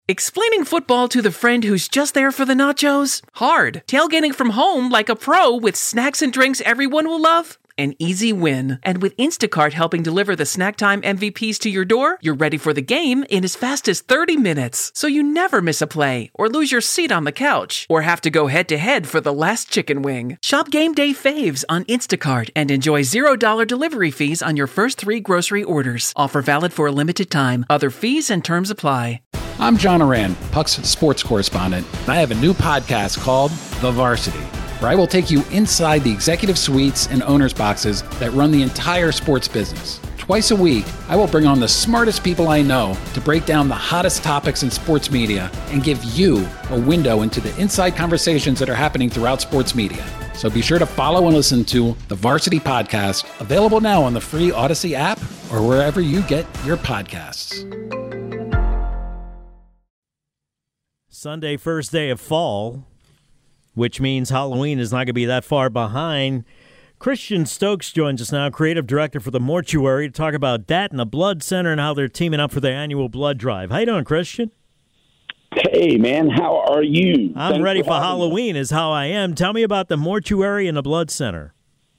Explaining football to the friend who's just there for the nachos? Hard. Tailgating from home like a pro with snacks and drinks everyone will love? An easy win. And with Instacart helping deliver the snack time MVPs to your door, you're ready for the game in as fast as 30 minutes. So you never miss a play, or lose your seat on the couch, or have to go head-to-head for the last chicken wing. Shop Game Day Faves on Instacart and enjoy $0 delivery fees on your first 3 grocery orders. Offer valid for a limited time. Other fees and terms apply. I'm John Oran, Puck's sports correspondent, and I have a new podcast called The Varsity, where I will take you inside the executive suites and owners' boxes that run the entire sports business. Twice a week, I will bring on the smartest people I know to break down the hottest topics in sports media and give you a window into the inside conversations that are happening throughout sports media. So be sure to follow and listen to The Varsity Podcast, available now on the free Odyssey app or wherever you get your podcasts. Sunday, first day of fall, which means Halloween is not going to be that far behind. Christian Stokes joins us now, creative director for the Mortuary, to talk about that and the Blood Center and how they're teaming up for their annual blood drive. How you doing, Christian? Hey, man, how are you? I'm ready for Halloween is how I am. Tell me about the Mortuary and the Blood Center.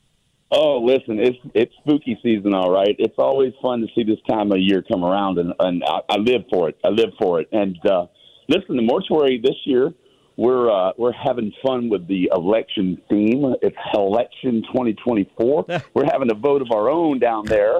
Oh, listen, it's spooky season, all right. It's always fun to see this time of year come around, and I live for it. And listen, the Mortuary this year, we're having fun with the election theme. It's Election 2024. We're having a vote of our own down there.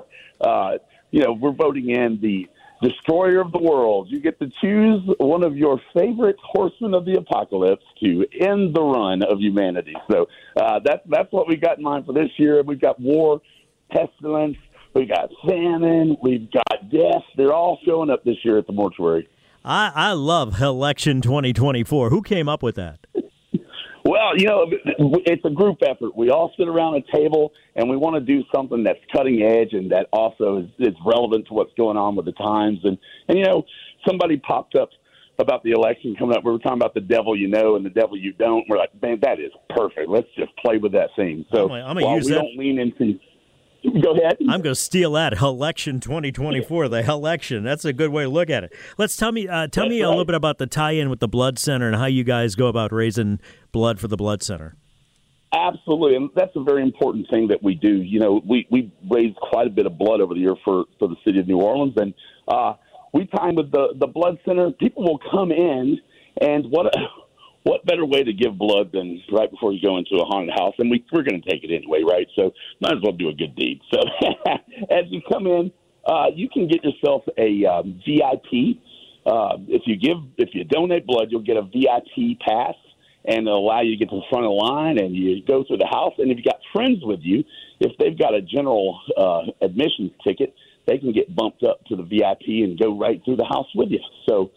We're voting in the Destroyer of the World. You get to choose one of your favorite horsemen of the apocalypse to end the run of humanity. So that's what we got in mind for this year. We've got war, pestilence, we've got famine, we've got death. They're all showing up this year at the Mortuary. I love Election 2024. Who came up with that? Well, it's a group effort. We all sit around a table, and we want to do something that's cutting edge and that also is relevant to what's going on with the times. And somebody popped up about the election coming up. We were talking about the devil you know and the devil you don't. We're like, man, that is perfect. Let's just play with that theme. So I'm gonna use that. Don't lean into – go ahead. I'm going to steal that. Election 2024, the election. That's a good way to look at it. Tell me a little bit about the tie-in with the Blood Center and how you guys go about raising blood for the Blood Center. Absolutely, and that's a very important thing that we do. We raised quite a bit of blood over the year for the city of New Orleans, and we time with the Blood Center. People will come in, and what better way to give blood than right before you go into a haunted house? And we're going to take it anyway, right? So might as well do a good deed. So as you come in, you can get yourself a VIP. If you donate blood, you'll get a VIP pass, and it'll allow you to get to the front of the line, and you go through the house. And if you got friends with you, if they've got a general admissions ticket, they can get bumped up to the VIP and go right through the house with you. So,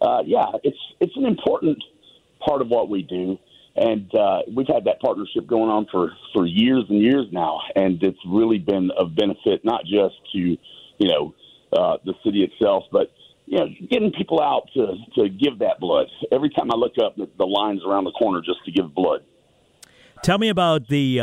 it's an important part of what we do, and we've had that partnership going on for years and years now, and it's really been of benefit not just to the city itself, but getting people out to give that blood. Every time I look up, the line's around the corner just to give blood. Tell me about the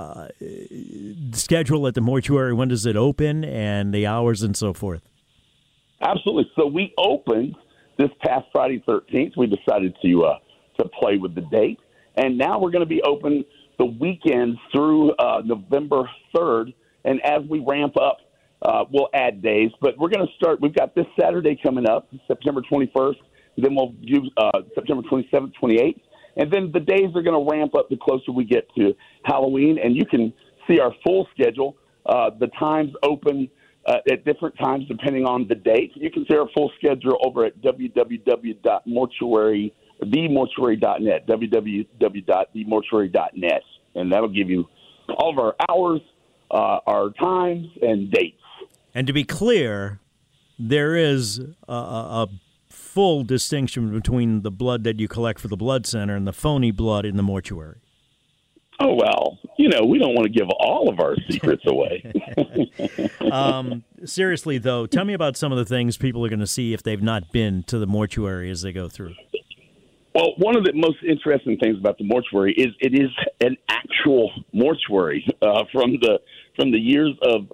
schedule at the Mortuary. When does it open, and the hours and so forth? Absolutely. So we opened this past Friday 13th. We decided to play with the date. And now we're going to be open the weekends through November 3rd. And as we ramp up, we'll add days. But we're going to start – we've got this Saturday coming up, September 21st. Then we'll do September 27th, 28th. And then the days are going to ramp up the closer we get to Halloween. And you can see our full schedule. The times open at different times depending on the date. You can see our full schedule over at www.themortuary.net, www.themortuary.net, and that'll give you all of our hours, our times, and dates. And to be clear, there is a full distinction between the blood that you collect for the Blood Center and the phony blood in the Mortuary. Oh, well, we don't want to give all of our secrets away. Seriously, though, tell me about some of the things people are going to see if they've not been to the Mortuary as they go through. Well, one of the most interesting things about the Mortuary is it is an actual mortuary from the years of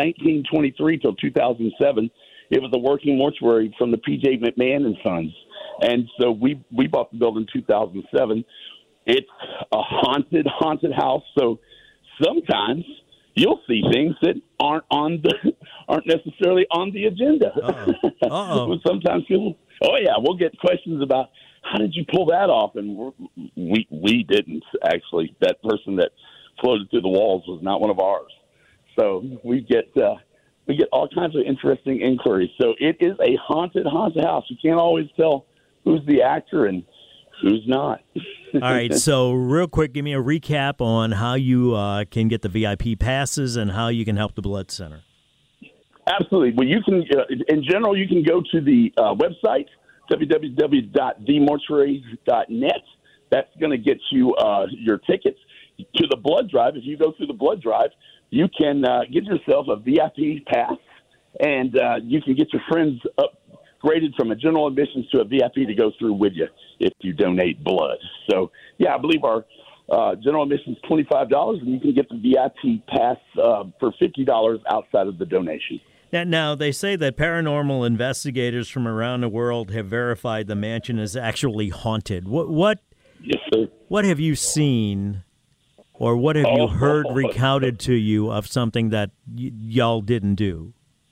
1923 till 2007. It was a working mortuary from the P.J. McMahon and Sons. And so we bought the building in 2007. It's a haunted house. So sometimes you'll see things that aren't necessarily on the agenda. Uh-oh. Sometimes people, we'll get questions about, how did you pull that off? And we didn't, actually. That person that floated through the walls was not one of ours. So we get all kinds of interesting inquiries. So it is a haunted house. You can't always tell who's the actor and who's not. All right, so real quick, give me a recap on how you can get the VIP passes and how you can help the Blood Center. Absolutely. Well, you can, in general, you can go to the website, www.themortuary.net. That's going to get you your tickets to the blood drive. If you go through the blood drive, you can get yourself a VIP pass, and you can get your friends upgraded from a general admissions to a VIP to go through with you if you donate blood. So, I believe our general admission is $25, and you can get the VIP pass for $50 outside of the donation. Now, they say that paranormal investigators from around the world have verified the mansion is actually haunted. What Yes, sir. What have you seen, or what have you heard recounted to you of something that y'all didn't do?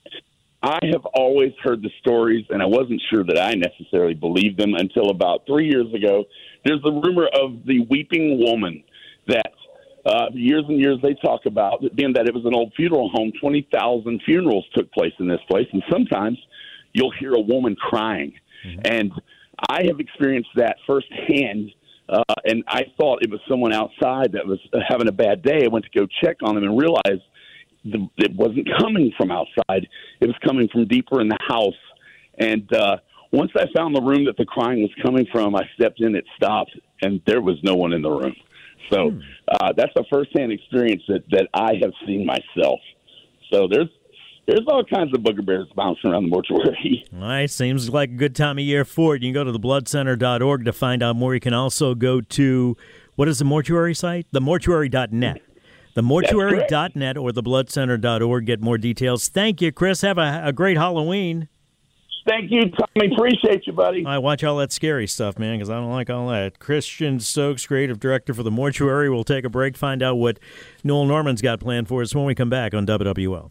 I have always heard the stories, and I wasn't sure that I necessarily believed them until about 3 years ago. There's the rumor of the weeping woman that years and years they talk about, being that it was an old funeral home. 20,000 funerals took place in this place, and sometimes you'll hear a woman crying. Mm-hmm. And I have experienced that firsthand, and I thought it was someone outside that was having a bad day. I went to go check on them and realized it wasn't coming from outside. It was coming from deeper in the house. And once I found the room that the crying was coming from, I stepped in, it stopped, and there was no one in the room. So that's a firsthand experience that I have seen myself. So there's all kinds of booger bears bouncing around the mortuary. All right, seems like a good time of year for it. You can go to thebloodcenter.org to find out more. You can also go to, what is the mortuary site? Themortuary.net. Themortuary.net or thebloodcenter.org. Get more details. Thank you, Chris. Have a great Halloween. Thank you, Tommy. Appreciate you, buddy. I watch all that scary stuff, man, because I don't like all that. Christian Stokes, creative director for the Mortuary. We'll take a break, find out what Noel Norman's got planned for us when we come back on WWL.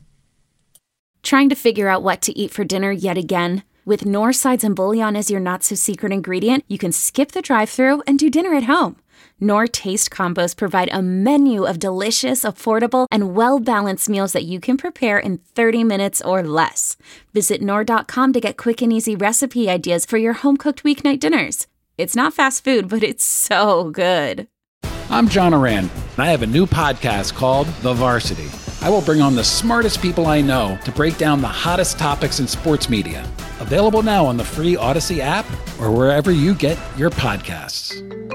Trying to figure out what to eat for dinner yet again? With Knorr sides and bouillon as your not-so-secret ingredient, you can skip the drive-thru and do dinner at home. Knorr Taste Combos provide a menu of delicious, affordable, and well-balanced meals that you can prepare in 30 minutes or less. Visit Knorr.com to get quick and easy recipe ideas for your home-cooked weeknight dinners. It's not fast food, but it's so good. I'm John Oran, and I have a new podcast called The Varsity. I will bring on the smartest people I know to break down the hottest topics in sports media. Available now on the free Odyssey app or wherever you get your podcasts.